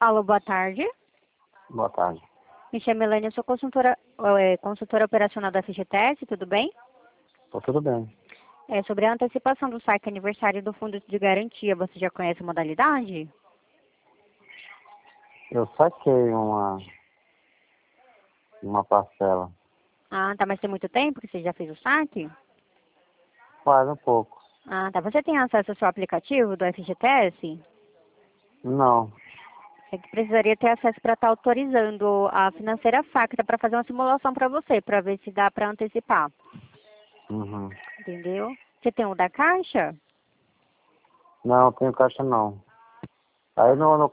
Alô, boa tarde. Boa tarde. Me chamo Elaine, eu sou consultora operacional da FGTS, tudo bem? Tá tudo bem. É sobre a antecipação do saque aniversário do Fundo de Garantia, você já conhece a modalidade? Eu saquei uma parcela. Ah, tá, mas tem muito tempo que você já fez o saque? Faz um pouco. Ah, tá. Você tem acesso ao seu aplicativo do FGTS? Não. É que precisaria ter acesso para estar autorizando a financeira Facta para fazer uma simulação para você, para ver se dá para antecipar. Uhum. Entendeu? Você tem o da Caixa? Não, tenho caixa não. Aí no